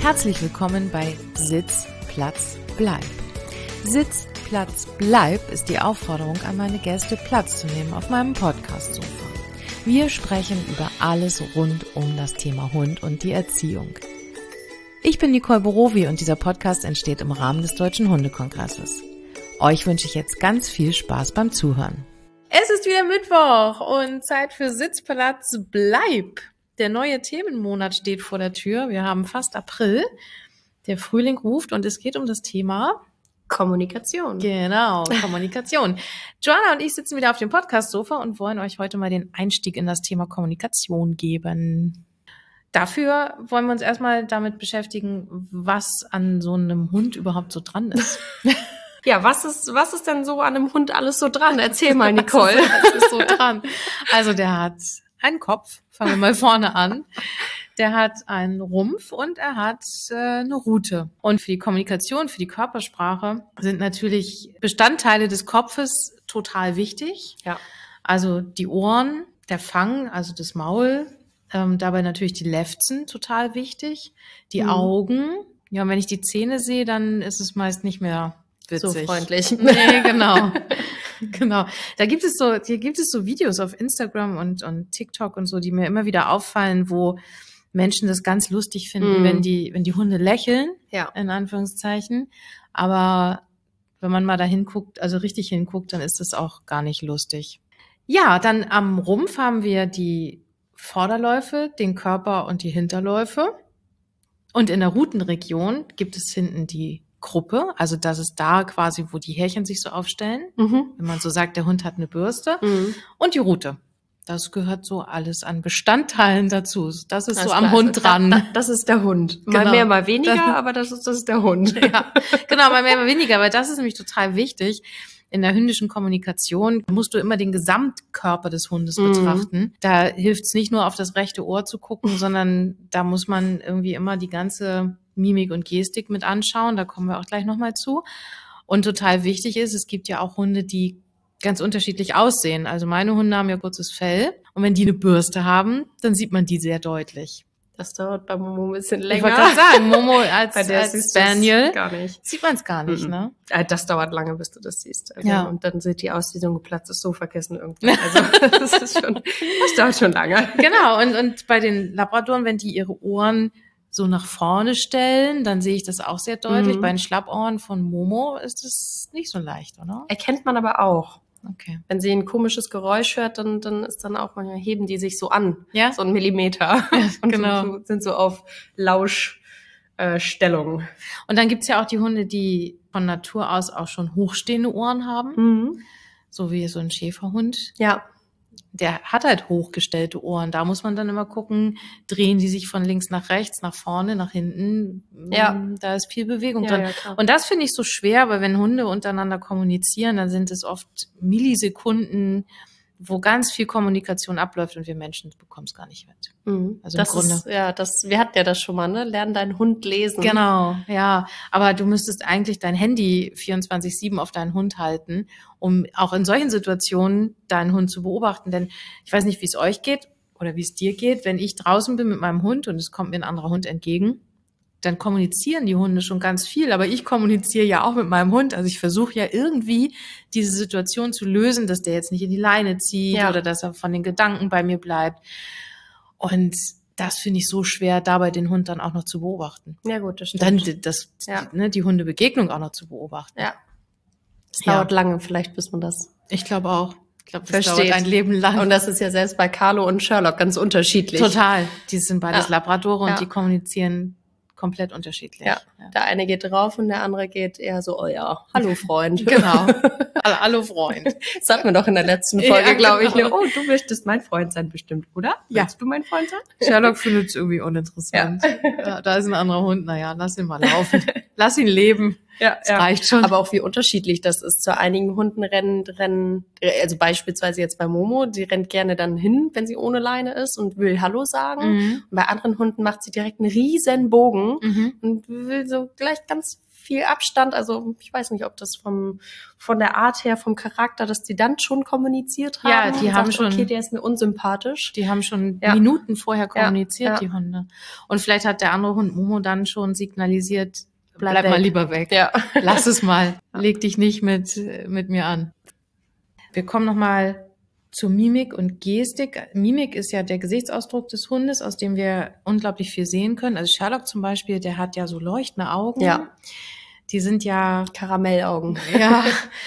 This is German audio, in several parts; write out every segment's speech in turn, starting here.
Herzlich willkommen bei Sitz, Platz, Bleib. Sitz, Platz, Bleib ist die Aufforderung an meine Gäste, Platz zu nehmen auf meinem Podcast-Sofa. Wir sprechen über alles rund um das Thema Hund und die Erziehung. Ich bin Nicole Borowi und dieser Podcast entsteht im Rahmen des Deutschen Hundekongresses. Euch wünsche ich jetzt ganz viel Spaß beim Zuhören. Es ist wieder Mittwoch und Zeit für Sitz, Platz, Bleib. Der neue Themenmonat steht vor der Tür. Wir haben fast April. Der Frühling ruft und es geht um das Thema Kommunikation. Genau, Kommunikation. Joanna und ich sitzen wieder auf dem Podcast-Sofa und wollen euch heute mal den Einstieg in das Thema Kommunikation geben. Dafür wollen wir uns erstmal damit beschäftigen, was an so einem Hund überhaupt so dran ist. Ja, was ist denn so an einem Hund alles so dran? Erzähl mal, Nicole. Was ist so dran? Also der hat einen Kopf, fangen wir mal vorne an. Der hat einen Rumpf und er hat eine Rute. Und für die Kommunikation, für die Körpersprache sind natürlich Bestandteile des Kopfes total wichtig. Ja. Also die Ohren, der Fang, also das Maul, dabei natürlich die Lefzen total wichtig. Die Augen, ja, und wenn ich die Zähne sehe, dann ist es meist nicht mehr witzig. So freundlich. Nee, genau. Genau. Hier gibt es so Videos auf Instagram und TikTok und so, die mir immer wieder auffallen, wo Menschen das ganz lustig finden, wenn die Hunde lächeln, Ja. in Anführungszeichen. Aber wenn man mal da hinguckt, also richtig hinguckt, dann ist das auch gar nicht lustig. Ja, dann am Rumpf haben wir die Vorderläufe, den Körper und die Hinterläufe. Und in der Rutenregion gibt es hinten die Gruppe, also das ist da quasi, wo die Härchen sich so aufstellen. Wenn man so sagt, der Hund hat eine Bürste. Und die Rute. Das gehört so alles an Bestandteilen dazu. Das ist so am Hund dran. Das ist der Hund. Genau. Mal mehr, mal weniger, aber das ist der Hund. Ja, genau, mal mehr, mal weniger, weil das ist nämlich total wichtig. In der hündischen Kommunikation musst du immer den Gesamtkörper des Hundes betrachten. Da hilft es nicht nur auf das rechte Ohr zu gucken, sondern da muss man irgendwie immer die ganze Mimik und Gestik mit anschauen. Da kommen wir auch gleich nochmal zu. Und total wichtig ist, es gibt ja auch Hunde, die ganz unterschiedlich aussehen. Also meine Hunde haben ja kurzes Fell. Und wenn die eine Bürste haben, dann sieht man die sehr deutlich. Das dauert bei Momo ein bisschen länger. Ich wollte gerade sagen, Momo als Spaniel gar nicht. sieht man es gar nicht, ne? Das dauert lange, bis du das siehst. Also, Ja. Und dann sieht die aus wie so ein geplatztes Sofakissen irgendwie. Also das dauert schon lange. Genau, und bei den Labradoren, wenn die ihre Ohren so nach vorne stellen, dann sehe ich das auch sehr deutlich. Bei den Schlappohren von Momo ist es nicht so leicht, oder? Erkennt man aber auch. Okay. Wenn sie ein komisches Geräusch hört, dann ist dann auch manchmal heben die sich so an. Ja? So 1 Millimeter. Und genau. sind so auf Lauschstellung. Und dann gibt's ja auch die Hunde, die von Natur aus auch schon hochstehende Ohren haben. So wie so ein Schäferhund. Ja. Der hat halt hochgestellte Ohren. Da muss man dann immer gucken, drehen die sich von links nach rechts, nach vorne, nach hinten. Ja. Da ist viel Bewegung Ja, drin. ja, klar. Und das finde ich so schwer, weil wenn Hunde untereinander kommunizieren, dann sind es oft Millisekunden, wo ganz viel Kommunikation abläuft und wir Menschen bekommen es gar nicht mit. Also das im Grunde. wir hatten ja das schon mal, ne? Lern deinen Hund lesen. Genau, ja. Aber du müsstest eigentlich dein Handy 24/7 auf deinen Hund halten, um auch in solchen Situationen deinen Hund zu beobachten. Denn ich weiß nicht, wie es euch geht oder wie es dir geht, wenn ich draußen bin mit meinem Hund und es kommt mir ein anderer Hund entgegen, dann kommunizieren die Hunde schon ganz viel. Aber ich kommuniziere ja auch mit meinem Hund. Also ich versuche ja irgendwie diese Situation zu lösen, dass der jetzt nicht in die Leine zieht oder dass er von den Gedanken bei mir bleibt. Und das finde ich so schwer, dabei den Hund dann auch noch zu beobachten. Ja gut, das stimmt. Dann die Hundebegegnung auch noch zu beobachten. Ja. Es dauert lange vielleicht, bis man das Ich glaube auch. Ich glaube, das versteht. dauert ein Leben lang. Und das ist ja selbst bei Carlo und Sherlock ganz unterschiedlich. Total. Die sind beides Labradore und Ja. die kommunizieren komplett unterschiedlich. Ja. Der eine geht drauf und der andere geht eher so, oh ja, hallo Freund. Genau. Hallo Freund. Das hatten wir doch in der letzten Folge, Ja, glaube ich. genau. Ne? Oh, du möchtest mein Freund sein bestimmt, oder? Ja. Willst du mein Freund sein? Sherlock findet es irgendwie uninteressant. Ja, da ist ein anderer Hund. Naja, lass ihn mal laufen. Lass ihn leben. Ja, Das reicht schon. Aber auch wie unterschiedlich das ist. Zu einigen Hunden rennen, also beispielsweise jetzt bei Momo, die rennt gerne dann hin, wenn sie ohne Leine ist und will Hallo sagen. Und bei anderen Hunden macht sie direkt einen riesen Bogen und will so gleich ganz viel Abstand. Also ich weiß nicht, ob das von der Art her, vom Charakter, dass die dann schon kommuniziert haben. Ja, die und haben sagt, schon. Okay, der ist mir unsympathisch. Die haben schon Ja. Minuten vorher kommuniziert, Ja. die Hunde. Und vielleicht hat der andere Hund Momo dann schon signalisiert, bleib weg. mal lieber weg. Ja. Lass es mal. Leg dich nicht mit mir an. Wir kommen nochmal zu Mimik und Gestik. Mimik ist ja der Gesichtsausdruck des Hundes, aus dem wir unglaublich viel sehen können. Also Sherlock zum Beispiel, der hat ja so leuchtende Augen. Ja. Die sind ja Karamellaugen. ja,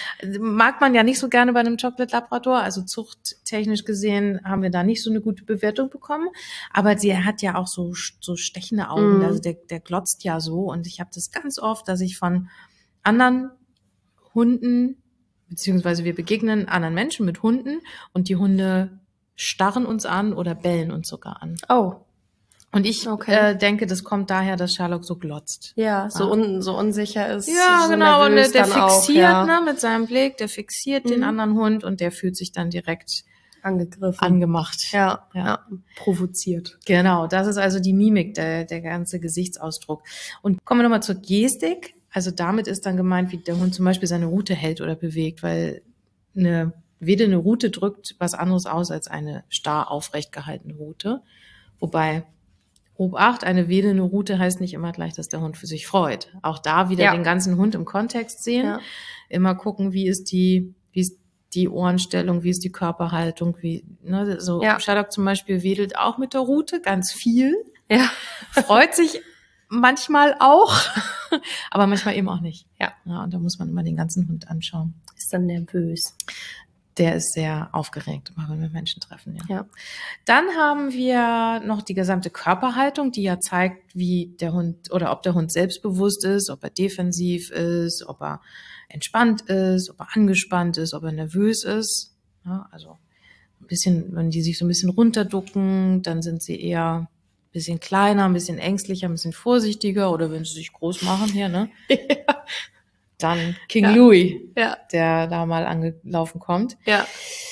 mag man ja nicht so gerne bei einem Chocolate Labrador. Also zuchttechnisch gesehen haben wir da nicht so eine gute Bewertung bekommen. Aber er hat ja auch so stechende Augen. Also der glotzt ja so. Und ich habe das ganz oft, dass ich von anderen Hunden, beziehungsweise wir begegnen anderen Menschen mit Hunden und die Hunde starren uns an oder bellen uns sogar an. Oh. Und ich denke, das kommt daher, dass Sherlock so glotzt. Ja, so unsicher ist. Ja, so genau. Und der fixiert, auch, ja. mit seinem Blick, der fixiert den anderen Hund und der fühlt sich dann direkt angegriffen. Angemacht. Ja. Provoziert. Genau. Das ist also die Mimik, der ganze Gesichtsausdruck. Und kommen wir nochmal zur Gestik. Also damit ist dann gemeint, wie der Hund zum Beispiel seine Rute hält oder bewegt, weil eine Rute drückt was anderes aus als eine starr aufrecht gehaltene Rute. Wobei, Obacht, eine wedelnde Rute heißt nicht immer gleich, dass der Hund für sich freut. Auch da wieder den ganzen Hund im Kontext sehen. Ja. Immer gucken, wie ist die Ohrenstellung, wie ist die Körperhaltung, Sherlock zum Beispiel wedelt auch mit der Rute ganz viel. Ja. Freut sich manchmal auch, aber manchmal eben auch nicht. Ja. Und da muss man immer den ganzen Hund anschauen. Ist dann nervös. Der ist sehr aufgeregt, immer wenn wir Menschen treffen. Ja. Dann haben wir noch die gesamte Körperhaltung, die ja zeigt, wie der Hund oder ob der Hund selbstbewusst ist, ob er defensiv ist, ob er entspannt ist, ob er angespannt ist, ob er nervös ist. Ja, also ein bisschen, wenn die sich so ein bisschen runterducken, dann sind sie eher ein bisschen kleiner, ein bisschen ängstlicher, ein bisschen vorsichtiger oder wenn sie sich groß machen hier, ne? Ja. Dann King Louis, ja. der da mal angelaufen kommt. Ja.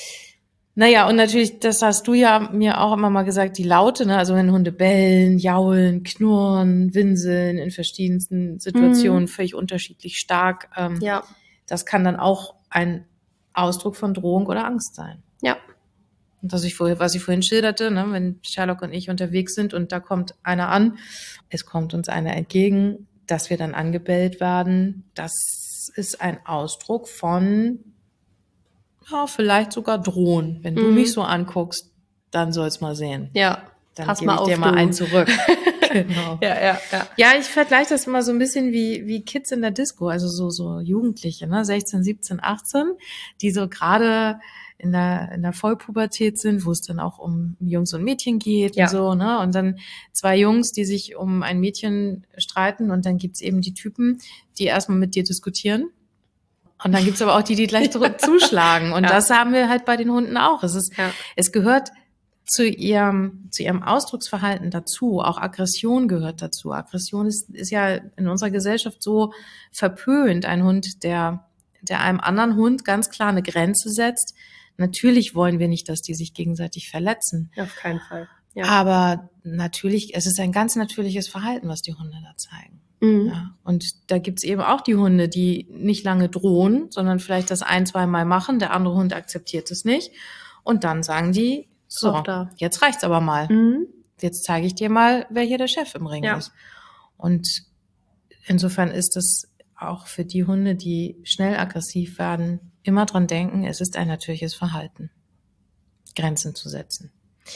Naja, und natürlich, das hast du ja mir auch immer mal gesagt, die Laute, ne? Also wenn Hunde bellen, jaulen, knurren, winseln in verschiedensten Situationen, völlig unterschiedlich stark. Das kann dann auch ein Ausdruck von Drohung oder Angst sein. Ja. Und was ich vorhin schilderte, ne? Wenn Sherlock und ich unterwegs sind und da kommt einer an, es kommt uns einer entgegen, dass wir dann angebellt werden, das ist ein Ausdruck von, vielleicht sogar drohen. Wenn du mich so anguckst, dann soll's mal sehen. Ja, dann gebe ich dir mal einen zurück. Genau. Ja. Ja, ich vergleiche das immer so ein bisschen wie Kids in der Disco, also so Jugendliche, ne, 16, 17, 18, die so gerade in der Vollpubertät sind, wo es dann auch um Jungs und Mädchen geht und so, ne? Und dann zwei Jungs, die sich um ein Mädchen streiten und dann gibt's eben die Typen, die erstmal mit dir diskutieren. Und dann gibt's aber auch die gleich zuschlagen. Und das haben wir halt bei den Hunden auch. Es gehört zu ihrem Ausdrucksverhalten dazu. Auch Aggression gehört dazu. Aggression ist ja in unserer Gesellschaft so verpönt. Ein Hund, der einem anderen Hund ganz klar eine Grenze setzt. Natürlich wollen wir nicht, dass die sich gegenseitig verletzen. Auf keinen Fall. Ja. Aber natürlich, es ist ein ganz natürliches Verhalten, was die Hunde da zeigen. Mhm. Ja, und da gibt's eben auch die Hunde, die nicht lange drohen, sondern vielleicht das 1-2 Mal machen. Der andere Hund akzeptiert es nicht. Und dann sagen die, so, jetzt reicht's aber mal. Mhm. Jetzt zeige ich dir mal, wer hier der Chef im Ring ist. Und insofern ist es auch für die Hunde, die schnell aggressiv werden, immer dran denken, es ist ein natürliches Verhalten, Grenzen zu setzen.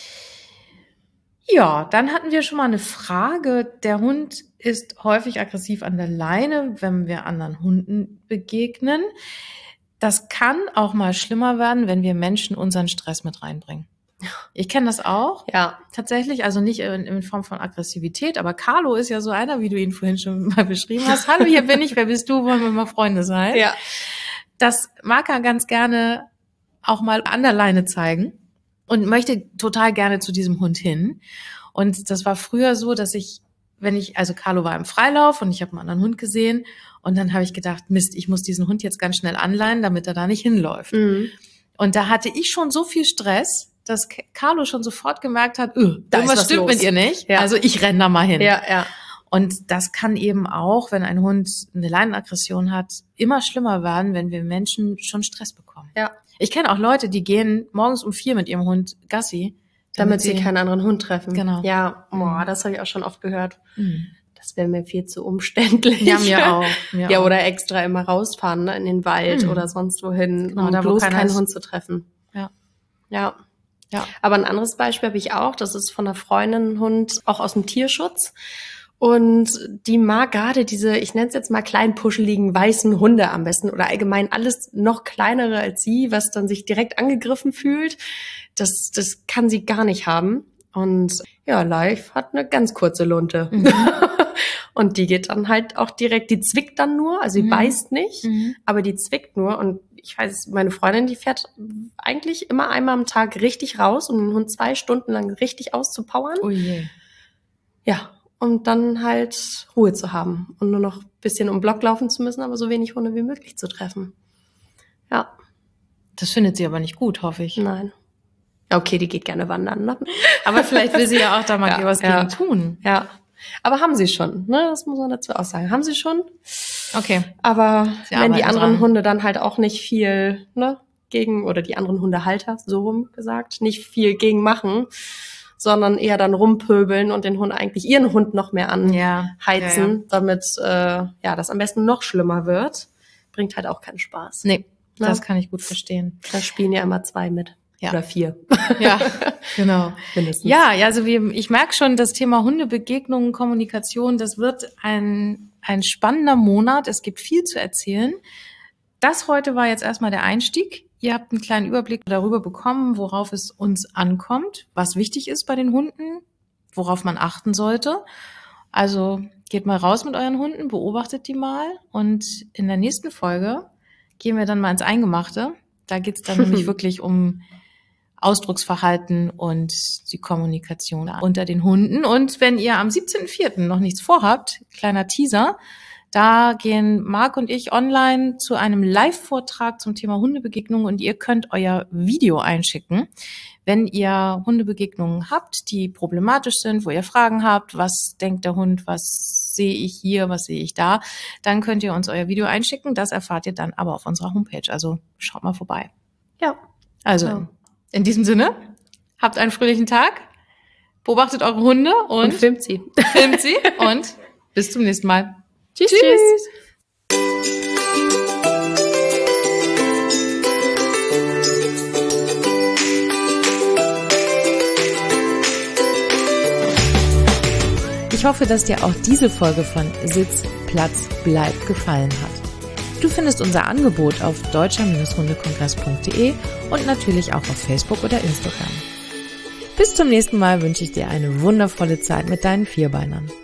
Ja, dann hatten wir schon mal eine Frage. Der Hund ist häufig aggressiv an der Leine, wenn wir anderen Hunden begegnen. Das kann auch mal schlimmer werden, wenn wir Menschen unseren Stress mit reinbringen. Ich kenne das auch. Ja. Tatsächlich, also nicht in Form von Aggressivität, aber Carlo ist ja so einer, wie du ihn vorhin schon mal beschrieben hast. Hallo, hier bin ich, wer bist du? Wollen wir mal Freunde sein? Ja. Das mag er ganz gerne auch mal an der Leine zeigen und möchte total gerne zu diesem Hund hin. Und das war früher so, dass also Carlo war im Freilauf und ich habe einen anderen Hund gesehen und dann habe ich gedacht, Mist, ich muss diesen Hund jetzt ganz schnell anleihen, damit er da nicht hinläuft. Mhm. Und da hatte ich schon so viel Stress, dass Carlo schon sofort gemerkt hat, irgendwas stimmt mit ihr nicht. Ja. Also ich renne da mal hin. Ja. Und das kann eben auch, wenn ein Hund eine Leinenaggression hat, immer schlimmer werden, wenn wir Menschen schon Stress bekommen. Ja. Ich kenne auch Leute, die gehen morgens um 4 mit ihrem Hund Gassi. Damit sie keinen anderen Hund treffen. Genau. Ja, das habe ich auch schon oft gehört. Mhm. Das wäre mir viel zu umständlich. Ja, mir auch. Ja, oder extra immer rausfahren, ne, in den Wald oder sonst wohin, genau, um da, bloß keinen Hund zu treffen. Ja. Ja. Ja. Aber ein anderes Beispiel habe ich auch. Das ist von einer Freundin, ein Hund, auch aus dem Tierschutz. Und die mag gerade diese, ich nenne es jetzt mal klein puscheligen weißen Hunde am besten oder allgemein alles noch kleinere als sie, was dann sich direkt angegriffen fühlt. Das kann sie gar nicht haben. Und ja, Live hat eine ganz kurze Lunte. Mhm. Und die geht dann halt auch direkt, die zwickt dann nur, also die beißt nicht, aber die zwickt nur. Und ich weiß, meine Freundin, die fährt eigentlich immer einmal am Tag richtig raus, um den Hund 2 Stunden lang richtig auszupowern. Oh je. Ja, und dann halt Ruhe zu haben und nur noch ein bisschen um den Block laufen zu müssen, aber so wenig Hunde wie möglich zu treffen. Ja. Das findet sie aber nicht gut, hoffe ich. Nein. Ja, okay, die geht gerne wandern, ne? Aber vielleicht will sie ja auch da mal was gegen tun. Ja. Aber haben sie schon, ne? Das muss man dazu auch sagen. Haben sie schon. Okay. Aber wenn die anderen dran. Hunde dann halt auch nicht viel, ne, gegen, oder die anderen Hundehalter, so rum gesagt, nicht viel gegen machen, sondern eher dann rumpöbeln und den Hund eigentlich ihren Hund noch mehr anheizen, damit das am besten noch schlimmer wird, bringt halt auch keinen Spaß. Nee, das kann ich gut verstehen. Da spielen ja immer 2 mit. Ja. Oder 4. Ja, genau. Mindestens. Ja, also ich merke schon, das Thema Hundebegegnungen, Kommunikation, das wird ein spannender Monat. Es gibt viel zu erzählen. Das heute war jetzt erstmal der Einstieg. Ihr habt einen kleinen Überblick darüber bekommen, worauf es uns ankommt, was wichtig ist bei den Hunden, worauf man achten sollte. Also geht mal raus mit euren Hunden, beobachtet die mal und in der nächsten Folge gehen wir dann mal ins Eingemachte. Da geht's dann nämlich wirklich um Ausdrucksverhalten und die Kommunikation unter den Hunden. Und wenn ihr am 17.04. noch nichts vorhabt, kleiner Teaser, da gehen Marc und ich online zu einem Live-Vortrag zum Thema Hundebegegnungen und ihr könnt euer Video einschicken, wenn ihr Hundebegegnungen habt, die problematisch sind, wo ihr Fragen habt, was denkt der Hund, was sehe ich hier, was sehe ich da, dann könnt ihr uns euer Video einschicken. Das erfahrt ihr dann aber auf unserer Homepage. Also schaut mal vorbei. Ja. Also in diesem Sinne, habt einen fröhlichen Tag, beobachtet eure Hunde und filmt sie. Und bis zum nächsten Mal. Tschüss. Ich hoffe, dass dir auch diese Folge von Sitz, Platz, Bleib gefallen hat. Du findest unser Angebot auf deutscher-hundekongress.de und natürlich auch auf Facebook oder Instagram. Bis zum nächsten Mal wünsche ich dir eine wundervolle Zeit mit deinen Vierbeinern.